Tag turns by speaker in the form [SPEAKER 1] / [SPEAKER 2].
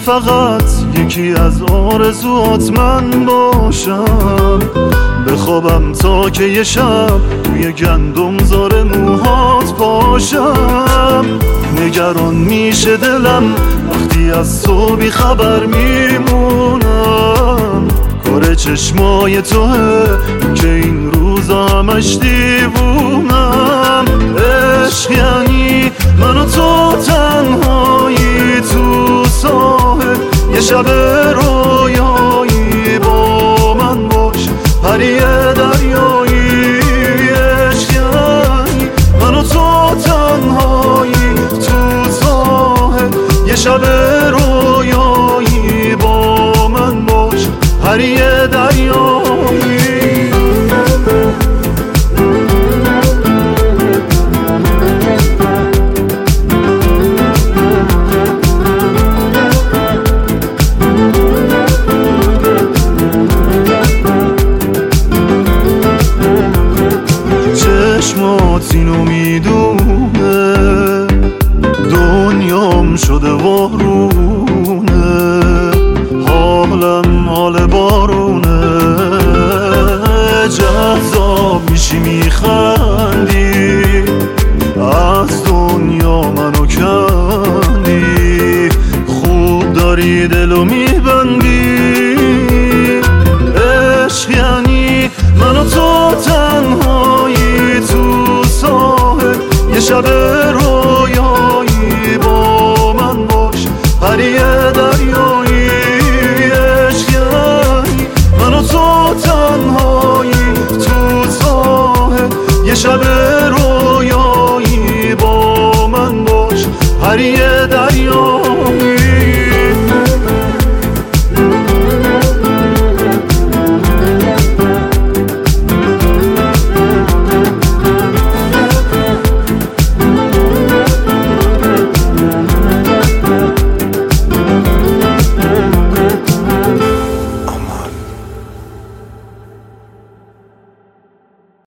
[SPEAKER 1] فقط یکی از آرزوات من باشم، بخوابم تا که یه شب توی گندمزار موهات پاشم. نگران میشه دلم وقتی از تو بی خبر میمونم، کار چشمای توه که این روزا همش دیوونم. عشق یعنی من و تو تنهایی تو ساحل، یه شب